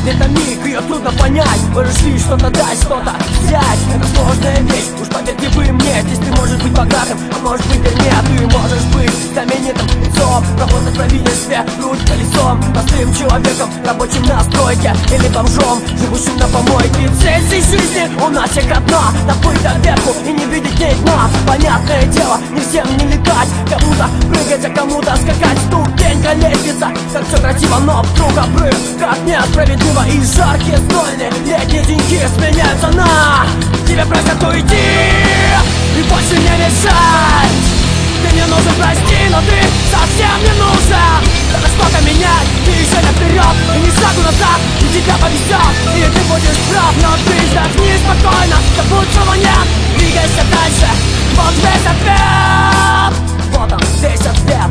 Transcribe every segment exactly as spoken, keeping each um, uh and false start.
Жизнь — это миг, ее трудно понять. Можешь лишь что-то дать, что-то взять. Это сложная вещь, уж поверьте вы мне. Здесь ты можешь быть богатым, а может быть и нет. Ты можешь быть знаменитым лицом, работать правительстве, руль колесом, простым человеком, рабочим на стройке или бомжом, живущим на помойке. Цель всей жизни у нас всех одна: доплыть до верху и не видеть ней дна. Понятное дело, не всем не летать, кому-то прыгать, а кому-то скакать. Ступенька, лестница, как все красиво, но вдруг обрыв. Как несправедливо, и жаркие знойные летние деньки сменяются на тебя просят уйти и больше не мешать. Ты не нужен, прости, но ты совсем не нужен. Надо что-то менять, ты еще не вперед и ни шагу назад, и тебя повезет, и ты будешь прав. Но ты вздохни спокойно, забудь, чего нет, двигайся дальше. Вот весь ответ, вот он, весь ответ.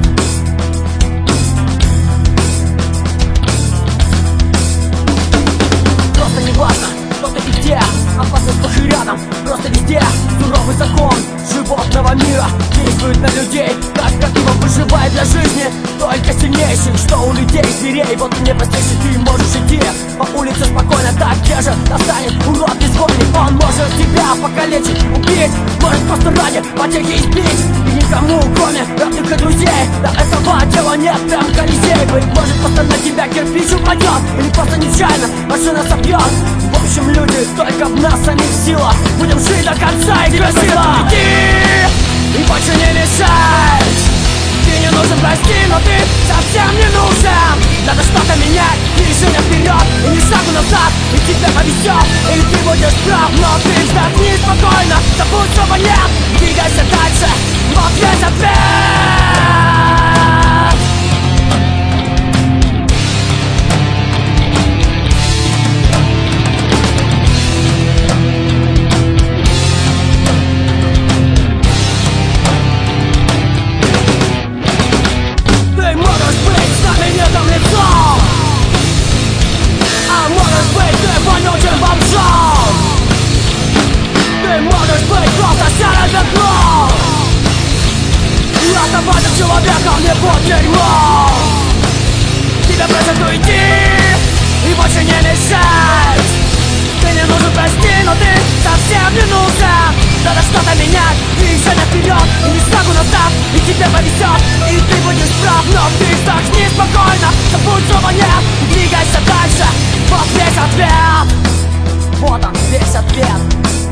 Просто не важно, кто ты и где, опасность сплошь и рядом, просто везде. Суровый закон животного мира действует на людей, как активом выживает для жизни только сильнейший. Что у людей зверей, вот мне простейший. Ты можешь идти по улице спокойно, так где же настанет урод безвольный? Он может тебя покалечить, убить, может просто ради потехи избить. И никому, кроме родных и друзей, до этого дела нет, прям колизей. Быть может просто на тебя кирпич упадет, или просто нечаянно машина собьет. В общем, люди, только в нас самих сила, будем жить до конца, и тебе сила. Иди и больше не мешай. Ты не нужен, прости, но ты совсем не нужен. Надо что-то менять, движение вперед и ни шагу назад, и тебя повезет, или ты будешь прав. Но ты вздохни спокойно, забудь, чего нет, двигайся дальше, вот весь ответ. Оставайся человеком, не под дерьмом. Тебя просят уйти и больше не мешать. Ты не нужен, прости, но ты совсем не нужен. Надо что-то менять, движение вперед и ни шагу назад, и тебе повезет, и ты будешь прав. Но ты вздохни спокойно, забудь, чего нет, и двигайся дальше. Вот весь ответ, вот он, весь ответ.